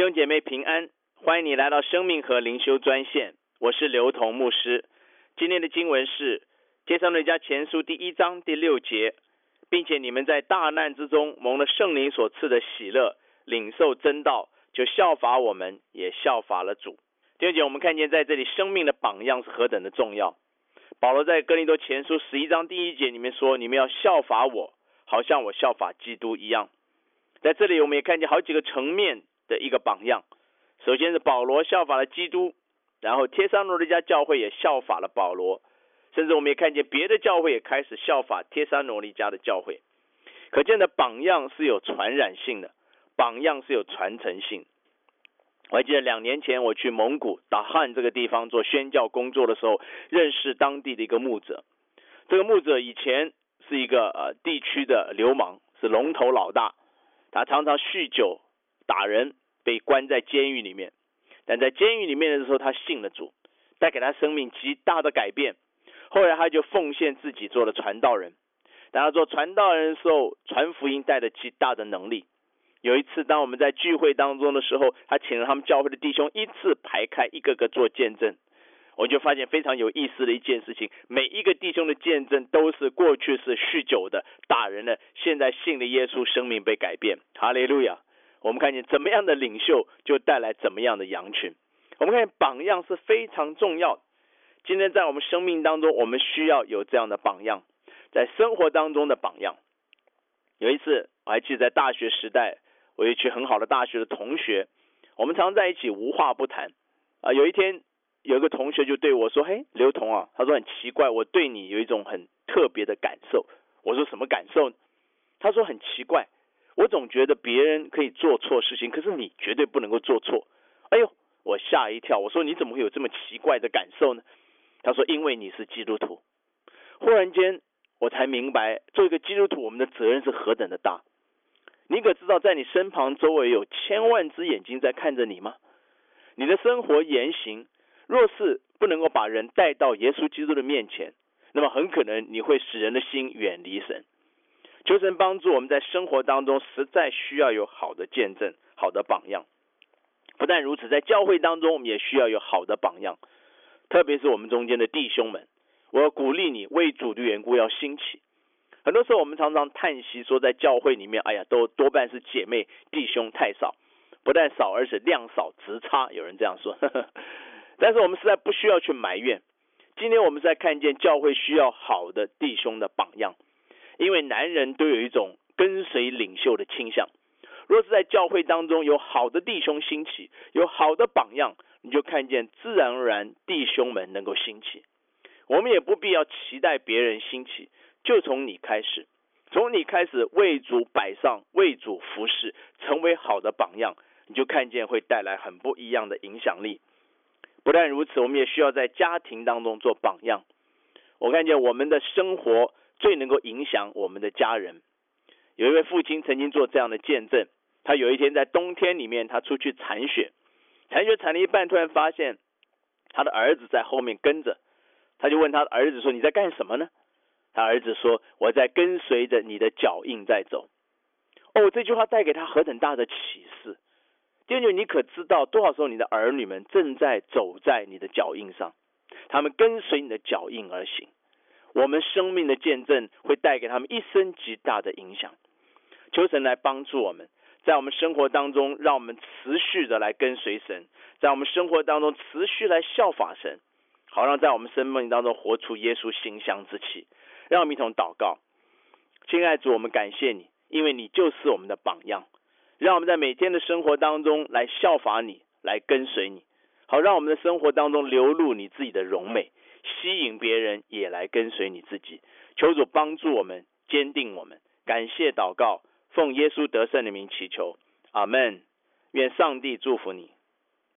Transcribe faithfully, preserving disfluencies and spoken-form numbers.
兄姐妹平安，欢迎你来到生命和灵修专线，我是刘同牧师。今天的经文是帖撒罗尼迦前书第一章第六节，并且你们在大难之中蒙了圣灵所赐的喜乐，领受真道，就效法我们，也效法了主。弟兄姐妹，我们看见在这里生命的榜样是何等的重要。保罗在哥林多前书十一章第一节里面说，你们要效法我，好像我效法基督一样。在这里我们也看见好几个层面的一个榜样。首先是保罗效法了基督，然后帖撒罗尼迦教会也效法了保罗，甚至我们也看见别的教会也开始效法帖撒罗尼迦的教会。可见的榜样是有传染性的，榜样是有传承性。我还记得两年前我去蒙古达汉这个地方做宣教工作的时候，认识当地的一个牧者。这个牧者以前是一个呃地区的流氓，是龙头老大，他常常酗酒打人，被关在监狱里面。但在监狱里面的时候，他信了主，带给他生命极大的改变。后来他就奉献自己做了传道人。当他做传道人的时候，传福音带着极大的能力。有一次当我们在聚会当中的时候，他请了他们教会的弟兄一字排开，一个个做见证。我就发现非常有意思的一件事情，每一个弟兄的见证都是过去是酗酒的打人的，现在信了耶稣，生命被改变。哈利路亚。我们看见怎么样的领袖就带来怎么样的羊群。我们看见榜样是非常重要的。今天在我们生命当中，我们需要有这样的榜样，在生活当中的榜样。有一次我还记得在大学时代，我有一群很好的大学的同学，我们常在一起无话不谈啊。有一天有一个同学就对我说，嘿，刘同啊，他说很奇怪，我对你有一种很特别的感受。我说什么感受呢？他说很奇怪，我总觉得别人可以做错事情，可是你绝对不能够做错。哎呦，我吓一跳，我说你怎么会有这么奇怪的感受呢？他说因为你是基督徒。忽然间我才明白，做一个基督徒我们的责任是何等的大。你可知道在你身旁周围有千万只眼睛在看着你吗？你的生活言行若是不能够把人带到耶稣基督的面前，那么很可能你会使人的心远离神。求神帮助我们在生活当中实在需要有好的见证，好的榜样。不但如此，在教会当中我们也需要有好的榜样，特别是我们中间的弟兄们，我要鼓励你为主的缘故要兴起。很多时候我们常常叹息说，在教会里面，哎呀，都多半是姐妹弟兄太少，不但少，而且量少质差，有人这样说。但是我们实在不需要去埋怨。今天我们是在看见教会需要好的弟兄的榜样，因为男人都有一种跟随领袖的倾向。若是在教会当中有好的弟兄兴起，有好的榜样，你就看见自然而然弟兄们能够兴起。我们也不必要期待别人兴起，就从你开始，从你开始为主摆上，为主服侍，成为好的榜样，你就看见会带来很不一样的影响力。不但如此，我们也需要在家庭当中做榜样。我看见我们的生活最能够影响我们的家人。有一位父亲曾经做这样的见证，他有一天在冬天里面，他出去铲雪，铲雪铲了一半，突然发现他的儿子在后面跟着。他就问他的儿子说，你在干什么呢？他儿子说，我在跟随着你的脚印在走。哦，这句话带给他何等大的启示。弟兄姐妹，你可知道多少时候你的儿女们正在走在你的脚印上，他们跟随你的脚印而行。我们生命的见证会带给他们一生极大的影响。求神来帮助我们，在我们生活当中，让我们持续的来跟随神，在我们生活当中持续来效法神，好让在我们生命当中活出耶稣馨香之气。让我们一同祷告。亲爱的主，我们感谢你，因为你就是我们的榜样，让我们在每天的生活当中来效法你，来跟随你，好让我们的生活当中流露你自己的荣美，吸引别人也来跟随你自己。求主帮助我们，坚定我们。感谢祷告，奉耶稣得胜的名祈求，阿们。愿上帝祝福你。